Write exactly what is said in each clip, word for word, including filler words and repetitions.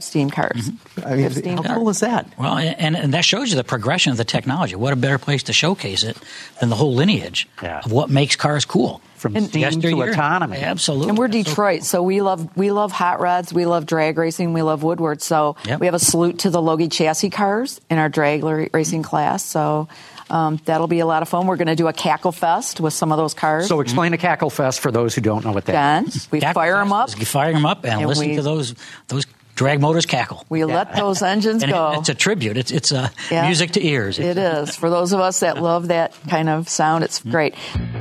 Steam cars. Mm-hmm. I mean, steam how cars. cool is that? Well, and, and that shows you the progression of the technology. What a better place to showcase it than the whole lineage Yeah. of what makes cars cool. From And- steam to Yesteryear. autonomy. Absolutely. And we're That's so Detroit, so we love we love hot rods, we love drag racing, we love Woodward. So Yep. we have a salute to the Logie chassis cars in our drag la- racing class. So um, that'll be a lot of fun. We're going to do a cackle fest with some of those cars. So explain a cackle fest for those who don't know what that Then is. we Cackle fire them Fest up. is You fire them up and, And listen we- to those those drag motors cackle. We let those engines And it- go. it's a tribute. It's it's uh, Yeah. music to ears. It is. For those of us that love that kind of sound, it's great.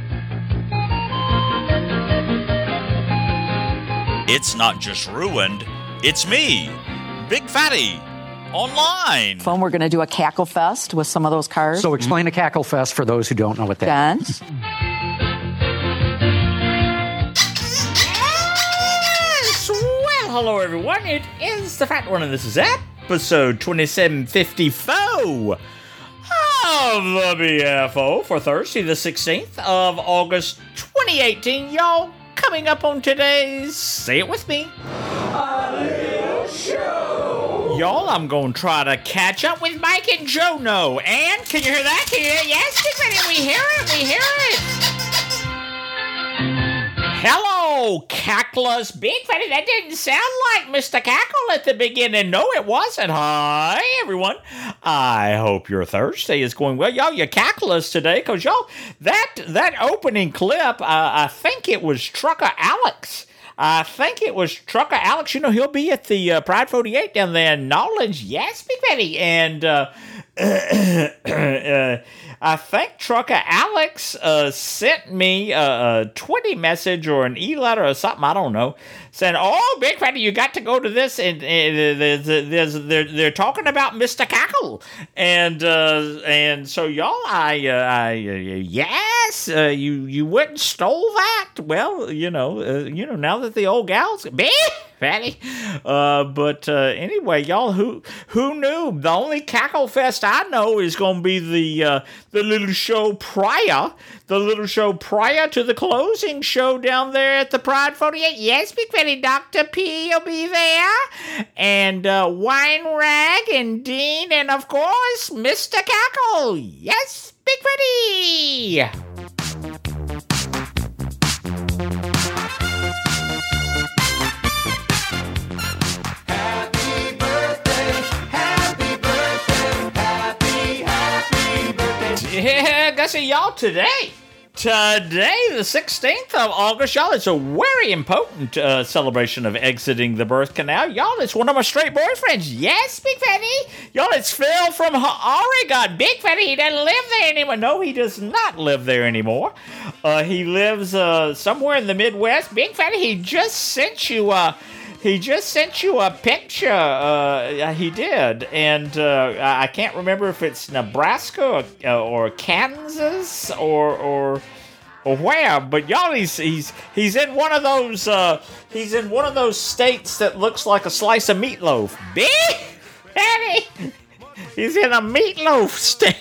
It's not just ruined, it's me, Big Fatty, online. Fun. We're going to do a cackle fest with some of those cars. So explain a cackle fest for those who don't know what that Then Yes! Well, hello everyone. It is the Fat One, and this is episode twenty-seven fifty-four of the B F O for Thursday, the sixteenth of August, twenty eighteen. Y'all, coming up on today's, say it with me, y'all, I'm going to try to catch up with Mike and Jono. And can you hear that? Can you hear it? Yes, Big Fatty, we hear it. We hear it. Hello, Cackless. Big Fatty, that didn't sound like Mister Cackle at the beginning. No, it wasn't. Hi, everyone. I hope your Thursday is going well. Y'all, you're Cackless today because, y'all, that, that opening clip, uh, I think it was Trucker Alex. I think it was Trucker Alex. You know, he'll be at the uh, Pride forty-eight down there in Nolens. Yes, Big Fatty. And uh, uh, I think Trucker Alex uh, sent me a, a Twitter message or an e-letter or something, I don't know, saying, oh, Big Fatty, you got to go to this. And, and there's, there's, they're, they're talking about Mister Cackle. And uh, and so, y'all, I, uh, I uh, yes, uh, you, you went and stole that. Well, you know, uh, you know, now that the old gal's, Big Fatty. Uh, but uh, anyway, y'all, who who knew? The only Cackle Fest I know is going to be the uh, the little show prior, the little show prior to the closing show down there at the Pride forty-eight. Yes, Big Fatty, Doctor P will be there, and uh, Wine Rag and Dean, and of course, Mister Cackle. Yes, Big Fatty. Yeah, Gussie, y'all, today, today, the sixteenth of August, y'all, it's a very important uh, celebration of exiting the birth canal. Y'all, it's one of my straight boyfriends. Yes, Big Fatty. Y'all, it's Phil from Oregon. Big Fatty, he doesn't live there anymore. No, he does not live there anymore. Uh, he lives uh, somewhere in the Midwest. Big Fatty, he just sent you a... He just sent you a picture. Uh, he did, and uh, I can't remember if it's Nebraska or, uh, or Kansas or or or where. But y'all, he's he's he's in one of those. Uh, he's in one of those states that looks like a slice of meatloaf. Big Fatty. He's in a meatloaf state.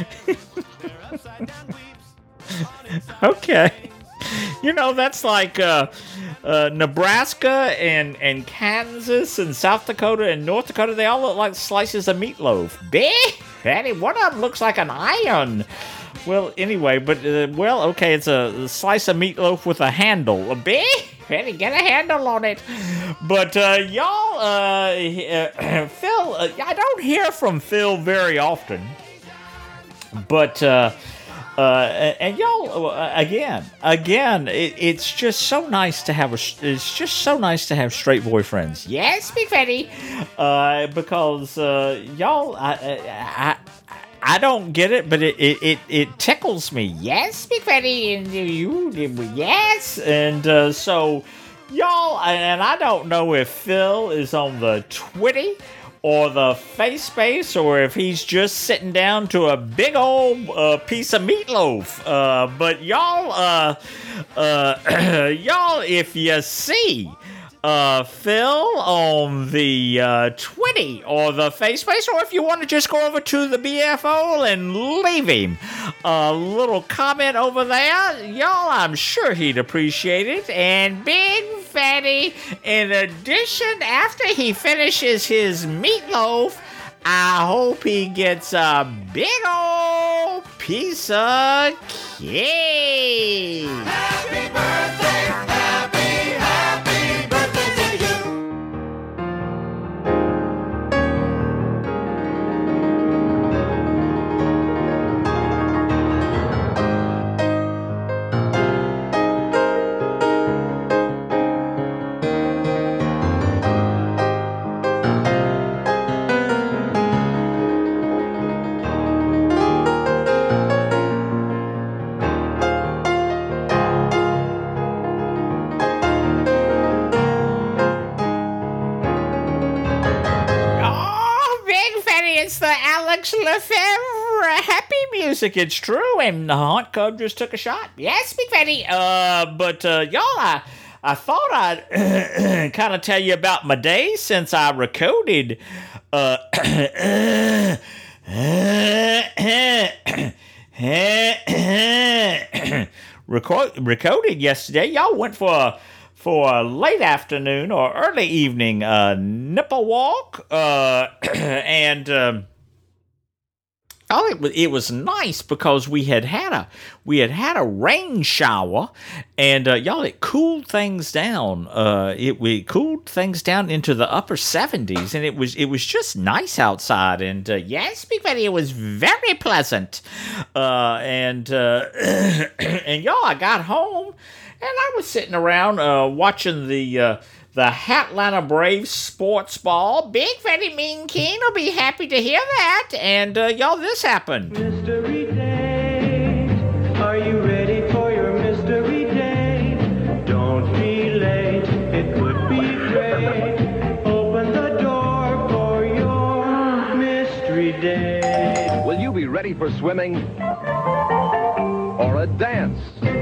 Okay. You know, that's like uh, uh, Nebraska and, and Kansas and South Dakota and North Dakota. They all look like slices of meatloaf. Big Fatty, one of them looks like an iron. Well, anyway, but, uh, well, okay, it's a slice of meatloaf with a handle. A big Fatty, get a handle on it. But, uh, y'all, uh, uh, Phil, uh, I don't hear from Phil very often. But, uh... Uh, and y'all, uh, again, again, it, it's just so nice to have a, it's just so nice to have straight boyfriends. Yes, Big Fatty, uh, because uh, y'all, I, I, I don't get it, but it, it, it, it tickles me. Yes, Big Fatty, and you, yes, and uh, so y'all, and I don't know if Phil is on the Twitty or the face space, or if he's just sitting down to a big old uh, piece of meatloaf. Uh, but y'all, uh, uh, y'all, if you see uh, Phil on the uh, Twitty or the face space, or if you want to just go over to the B F O and leave him a little comment over there, y'all, I'm sure he'd appreciate it. And Big Fatty. In addition, after he finishes his meatloaf, I hope he gets a big old piece of cake. Happy birthday, happy, happy birthday to you. It's the Alex Lefebvre happy music. It's true, and the Haunt Cub just took a shot. Yes, Big Fatty. Uh, but uh, y'all, I I thought I'd kind of tell you about my day since I recorded. Uh, record, recorded yesterday. Y'all went for a for a late afternoon or early evening uh, nipple walk, uh, and um, oh, it was it was nice because we had had a we had had a rain shower, and uh, y'all, it cooled things down. Uh, it we cooled things down into the upper seventies, and it was it was just nice outside. And uh, yes, Big Fatty, it was very pleasant. Uh, and uh, and y'all, I got home. And I was sitting around uh, watching the uh, the Atlanta Braves sports ball. Big Fatty Mean Keen will be happy to hear that. And uh, y'all, this happened. Mystery date, are you ready for your mystery date? Don't be late, it would be great. Open the door for your mystery date. Will you be ready for swimming or a dance?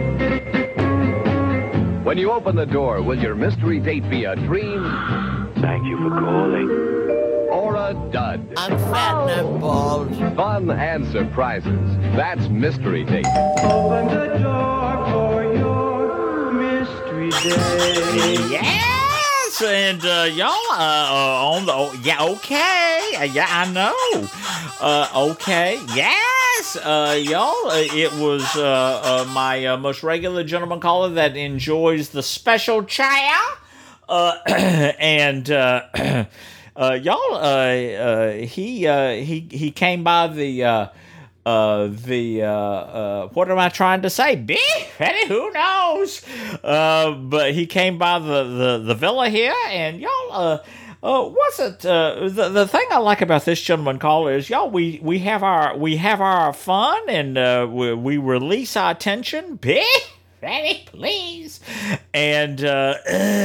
When you open the door, will your mystery date be a dream? Thank you for calling. Or a dud? I'm fat and I'm bald. Fun and surprises. That's Mystery Date. Open the door for your mystery date. Yes, and uh, y'all uh, uh, on the oh, yeah okay uh, yeah I know uh, okay yes uh, y'all uh, it was uh, uh, my uh, most regular gentleman caller that enjoys the special chair uh, and uh, uh, y'all uh, uh, he uh, he he came by the. Uh, Uh, the, uh, uh, what am I trying to say? Big Fatty, who knows? Uh, but he came by the, the, the villa here, and y'all, uh, uh, what's it, uh, the, the thing I like about this gentleman caller is, y'all, we, we have our, we have our fun, and, uh, we, we release our tension. Big Fatty, please. And, uh,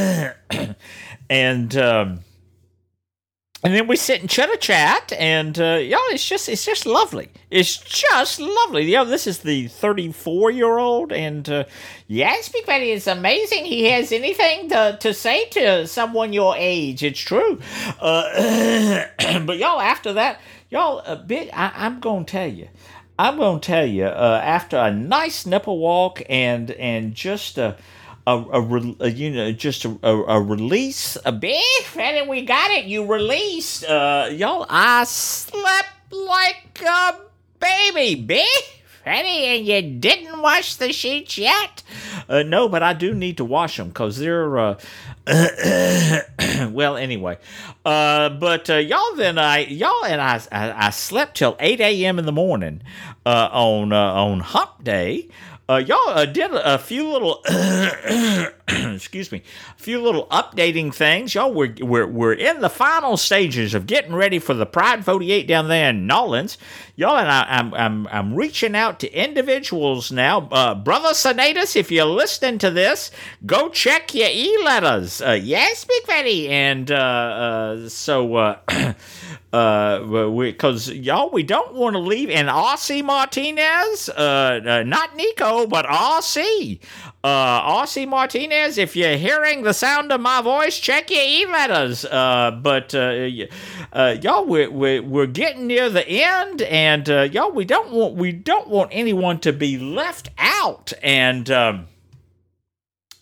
and, um, And then we sit and chitter chat, and uh, y'all, it's just it's just lovely. It's just lovely. You know, this is the thirty-four year old, and uh, yes, Big Fatty, it's amazing he has anything to, to say to someone your age. It's true. Uh, but y'all, after that, y'all, a bit. I, I'm gonna tell you. I'm gonna tell you. Uh, after a nice nipple walk and and just a. A, a, a you know just a, a, a release a big Fatty, we got it. You released uh y'all. I slept like a baby, big Fatty, and you didn't wash the sheets yet. Uh, no, but I do need to wash them because they're uh, well anyway. Uh, but uh, y'all then I y'all and I I, I slept till eight a.m. in the morning uh, on uh, on Hump Day. Uh, y'all uh, did a few little, excuse me, a few little updating things. Y'all, we're, we're, we're in the final stages of getting ready for the Pride forty-eight down there in Nolans. Y'all, and I, I'm, I'm, I'm reaching out to individuals now. Uh, Brother Sinatus, if you're listening to this, go check your e-letters. Uh, yes, Big Fatty. And uh, uh, so, uh, uh, because y'all, we don't want to leave. And R C Martinez, uh, uh, not Nico, but R C. Uh, R C Martinez, if you're hearing the sound of my voice, check your e-letters. Uh, but uh, uh, y'all, we're, we're we're getting near the end, and uh, y'all, we don't want we don't want anyone to be left out. And um,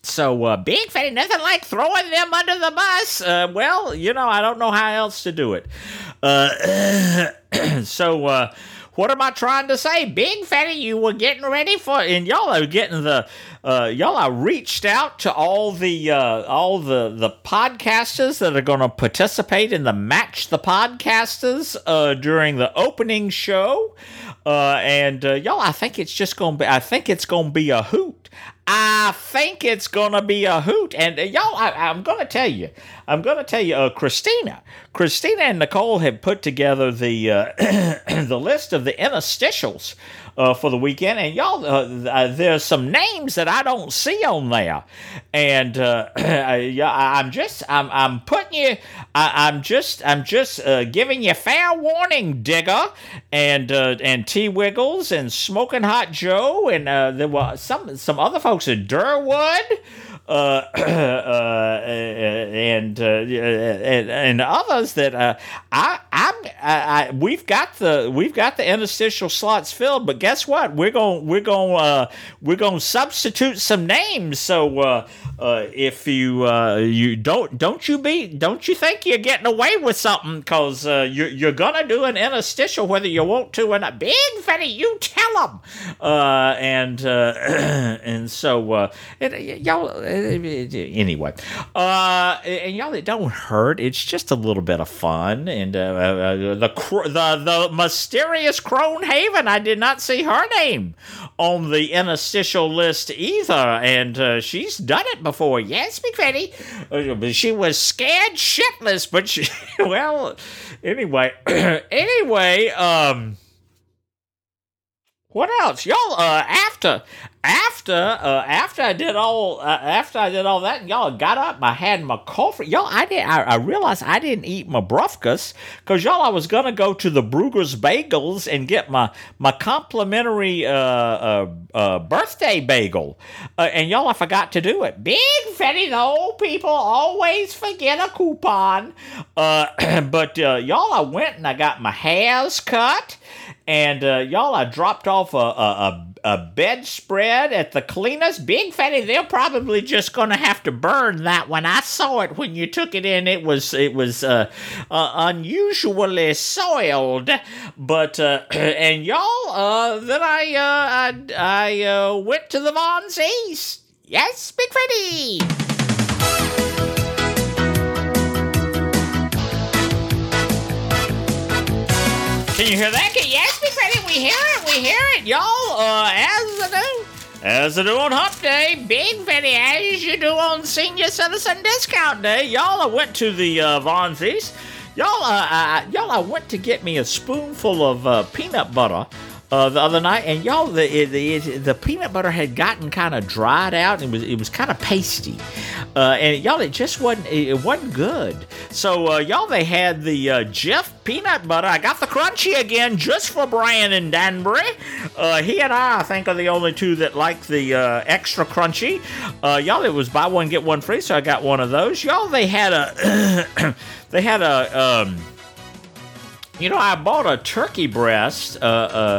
So, uh, Big Fatty, nothing like throwing them under the bus. Uh, well, you know, I don't know how else to do it. Uh, so, uh, what am I trying to say? Big Fatty, you were getting ready for, and y'all are getting the, uh, y'all are reached out to all the, uh, all the, the podcasters that are going to participate in the Match the Podcasters, uh, during the opening show. Uh, and, uh, y'all, I think it's just going to be, I think it's going to be a hoot. I think it's going to be a hoot. And, uh, y'all, I, I'm going to tell you, I'm going to tell you, uh, Christina, Christina and Nicole have put together the, uh, the list of the interstitials, uh, for the weekend. And y'all, uh, uh, there's some names that I don't see on there. And, uh, yeah, I'm just, I'm, I'm putting you, I, I'm just, I'm just, uh, giving you fair warning, Digger, and, uh, and T Wiggles and Smoking Hot Joe. And, uh, there were some, some other folks at Durwood. Uh, uh, and, uh, and and others that uh, I I'm I, I we've got the we've got the interstitial slots filled, but guess what? We're going we're going uh, we're going to substitute some names. So uh, uh, if you uh, you don't don't you be don't you think you're getting away with something? Because uh, you're you're gonna do an interstitial whether you want to or not. Big Fatty, you tell them. Uh, and uh, and so uh, it, y'all. Anyway, uh, and y'all, it don't hurt. It's just a little bit of fun. And uh, uh, the the the mysterious Cronehaven, I did not see her name on the interstitial list either, and uh, she's done it before. Yes, Big Fatty. Uh, she was scared shitless, but she well, anyway, anyway, um. What else, y'all? Uh, after, after, uh, after I did all, uh, after I did all that, and y'all got up. I had my coffee. Y'all, I did. I, I realized I didn't eat my brufkas because y'all, I was gonna go to the Brugger's Bagels and get my my complimentary uh, uh, uh, birthday bagel, uh, and y'all, I forgot to do it. Big Fatty, the old people always forget a coupon. Uh, but uh, y'all, I went and I got my hairs cut. And, uh, y'all, I dropped off a, a, a bedspread at the cleaners. Big Fatty, they're probably just going to have to burn that one. I saw it when you took it in. It was it was uh, uh, unusually soiled. But, uh, and y'all, uh, then I, uh, I, I uh, went to the Von Z's. Yes, Big Fatty. Can you hear that? Yes, Big Fatty, we hear it, we hear it, y'all. Uh, as I do, as I do on Hump Day, Big Fatty, as you do on Senior Citizen Discount Day, y'all. I went to the uh, Von Z's. Y'all, uh, I, y'all, I went to get me a spoonful of uh, peanut butter. Uh, the other night, and y'all, the the, the peanut butter had gotten kind of dried out. And it was it was kind of pasty, uh, and y'all, it just wasn't it wasn't good. So uh, y'all, they had the uh, Jif peanut butter. I got the crunchy again just for Brian and Danbury. Uh, he and I, I think, are the only two that like the uh, extra crunchy. Uh, y'all, it was buy one get one free, so I got one of those. Y'all, they had a they had a. Um, You know, I bought a turkey breast uh, uh,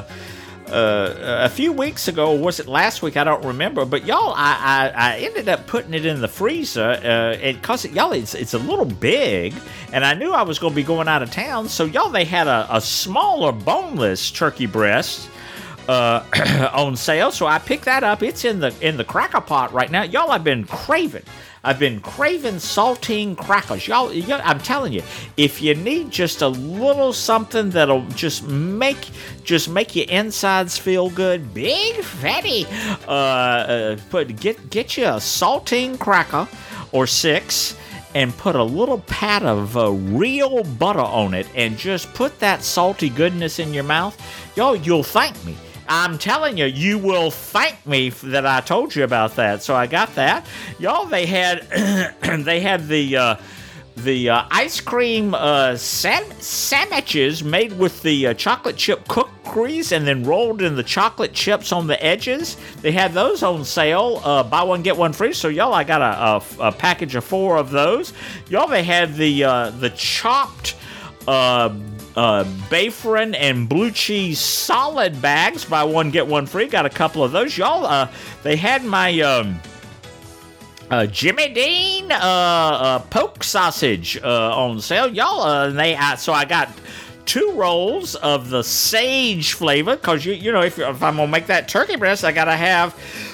uh, a few weeks ago, or was it last week? I don't remember. But y'all, I, I, I ended up putting it in the freezer, uh, and cause it, y'all, it's it's a little big, and I knew I was going to be going out of town. So y'all, they had a, a smaller boneless turkey breast uh, on sale. So I picked that up. It's in the in the cracker pot right now. Y'all, I've been craving. I've been craving saltine crackers. Y'all, y'all, I'm telling you, if you need just a little something that'll just make just make your insides feel good, Big Fatty, uh, uh, put get get you a saltine cracker or six, and put a little pat of uh, real butter on it, and just put that salty goodness in your mouth. Y'all, you'll thank me. I'm telling you, you will thank me that I told you about that. So I got that. Y'all, they had they had the uh, the uh, ice cream uh, sam- sandwiches made with the uh, chocolate chip cookies and then rolled in the chocolate chips on the edges. They had those on sale. Uh, buy one, get one free. So, y'all, I got a, a, a package of four of those. Y'all, they had the, uh, the chopped... Uh, Uh, Bayfrin and blue cheese solid bags. Buy one, get one free. Got a couple of those. Y'all, uh, they had my, um, Uh, Jimmy Dean uh, uh, poke sausage uh, on sale, y'all. Uh, they uh, so I got two rolls of the sage flavor because you you know if, if I'm gonna make that turkey breast, I gotta have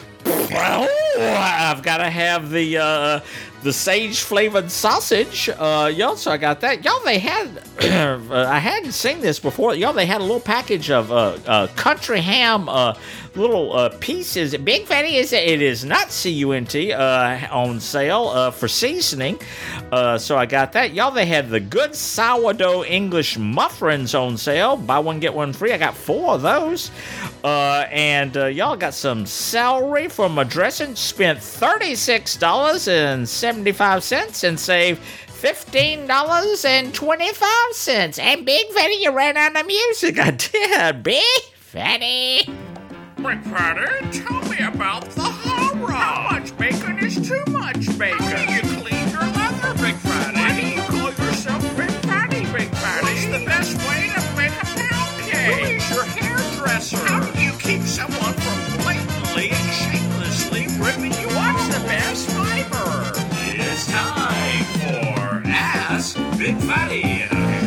I've gotta have the uh, the sage flavored sausage, uh, y'all. So I got that, y'all. They had uh, I hadn't seen this before, y'all. They had a little package of uh, uh, country ham. Uh, little uh, pieces. Big Fatty is it is not C U N T uh, on sale uh, for seasoning. Uh, so I got that. Y'all, they had the good sourdough English muffins on sale. Buy one, get one free. I got four of those. Uh, and uh, y'all got some celery for my dressing. Spent thirty-six dollars and seventy-five cents and saved fifteen dollars and twenty-five cents. And Big Fatty, you ran out of music. I did. Big Fatty. Big Fatty, tell me about the horror. How much bacon is too much bacon? How do you clean your leather, Big Fatty? Why do you call yourself Big Fatty, Big Fatty? What's the best way to make a pound cake? Who is your hairdresser? How do you keep someone from blatantly and shamelessly ripping you off? What's the best fiber? It's time for Ask Big Fatty.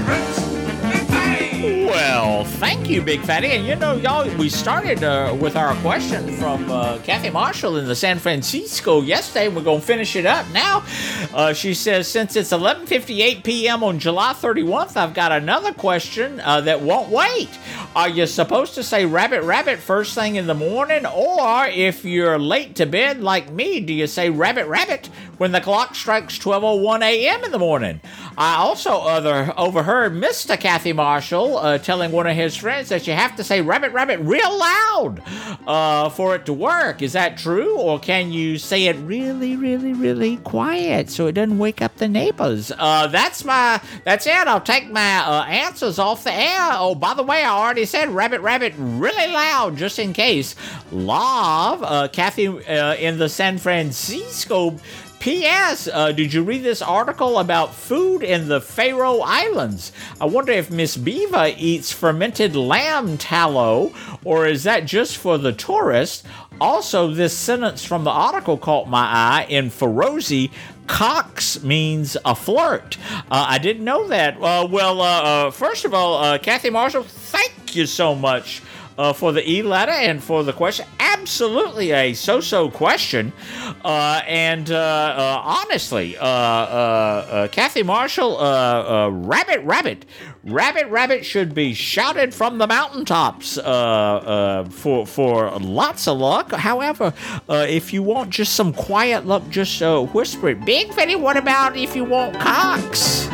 Big Fatty. Well, thank you, Big Fatty. And you know, y'all, we started uh, with our question from uh, Kathy Marshall in the San Francisco yesterday. We're going to finish it up now. Uh, she says, since it's eleven fifty-eight p.m. on July thirty-first, I've got another question uh, that won't wait. Are you supposed to say rabbit, rabbit first thing in the morning? Or if you're late to bed like me, do you say rabbit, rabbit when the clock strikes twelve oh one a.m. in the morning? I also other overheard Mister Kathy Marshall uh, telling one of his friends that you have to say rabbit, rabbit real loud uh, for it to work. Is that true? Or can you say it really, really, really quiet so it doesn't wake up the neighbors? Uh, that's my, that's it. I'll take my uh, answers off the air. Oh, by the way, I already said rabbit, rabbit really loud just in case. Love, uh, Kathy uh, in the San Francisco. P S. Uh, did you read this article about food in the Faroe Islands? I wonder if Miss Beaver eats fermented lamb tallow, or is that just for the tourists? Also, this sentence from the article caught my eye. In Faroese, Cox means a flirt. Uh, I didn't know that. Uh, well, uh, uh, first of all, uh, Kathy Marshall, thank you so much Uh, for the e-letter and for the question. Absolutely a so-so question. Uh, and uh, uh, honestly, uh, uh, uh, Kathy Marshall, uh, uh, rabbit, rabbit, rabbit, rabbit should be shouted from the mountaintops uh, uh, for, for lots of luck. However, uh, if you want just some quiet luck, just uh, whisper it. Big Fatty, what about if you want Cox?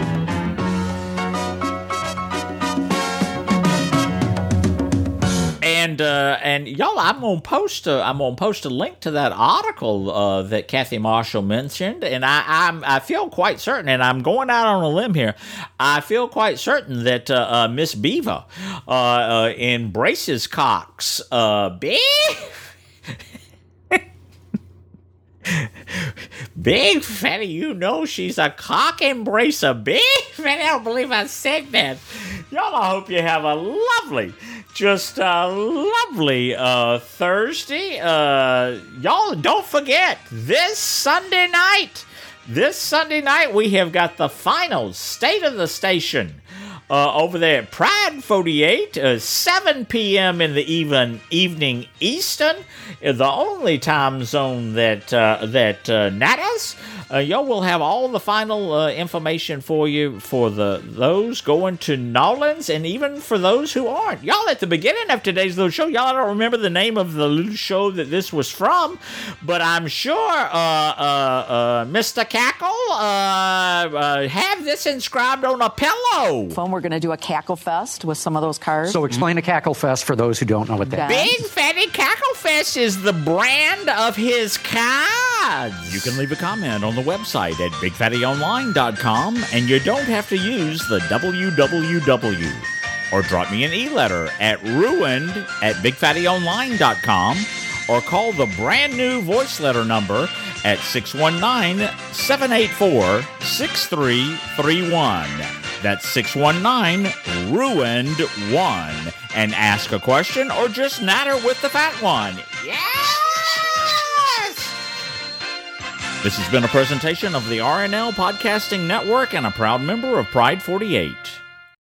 And uh, and y'all, I'm gonna post a I'm gonna post a link to that article uh, that Kathy Marshall mentioned, and I I'm, I feel quite certain, and I'm going out on a limb here. I feel quite certain that uh, uh, Miss Beaver uh, uh, embraces Cox. Uh, Big Big Fatty, you know she's a cock embracer. Big Fatty, I don't believe I said that. Y'all, I hope you have a lovely. Just a lovely uh, Thursday. Uh, y'all, don't forget, this Sunday night, this Sunday night, we have got the final State of the Station uh, over there at Pride forty-eight, uh, seven p.m. in the even, evening Eastern, the only time zone that, uh, that uh, matters. Uh, y'all will have all the final uh, information for you for the those going to Nolans, and even for those who aren't. Y'all, at the beginning of today's little show, y'all, I don't remember the name of the little show that this was from, but I'm sure uh, uh, uh, Mister Cackle uh, uh, have this inscribed on a pillow. Phone, we're going to do a Cackle Fest with some of those cars. So explain a Cackle Fest for those who don't know what that is. Big Fatty Cackle Fest is the brand of his cards. You can leave a comment on the website at big fatty online dot com, and you don't have to use the W W W. Or drop me an e-letter at ruined at big fatty online dot com, or call the brand new voice letter number at six one nine, seven eight four, six three three one. That's six one nine, ruined one. And ask a question or just natter with the fat one. Yes! This has been a presentation of the R N L Podcasting Network and a proud member of Pride forty-eight.